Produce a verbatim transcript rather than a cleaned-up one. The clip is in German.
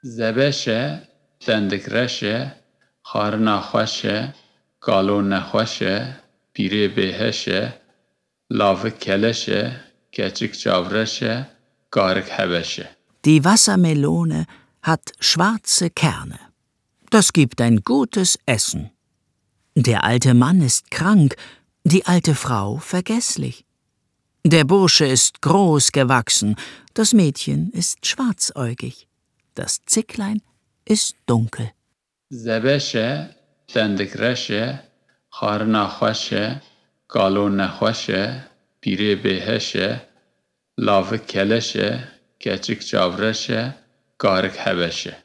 زبشه، دندکرشه، خارنا خوشه، کالو نخوشه، پیره بهشه، لاو کلشه، کچک چاورشه، کارک هبشه. Die Wassermelone hat schwarze Kerne. Das gibt ein gutes Essen. Der alte Mann ist krank, die alte Frau vergesslich. Der Bursche ist groß gewachsen, das Mädchen ist schwarzäugig. Das Zicklein ist dunkel. زبشه، دندکرشه، خارنا خوشه، کالو نخوشه، پیره بهشه، لاو کلشه، کچک چاورشه، کارک هبشه.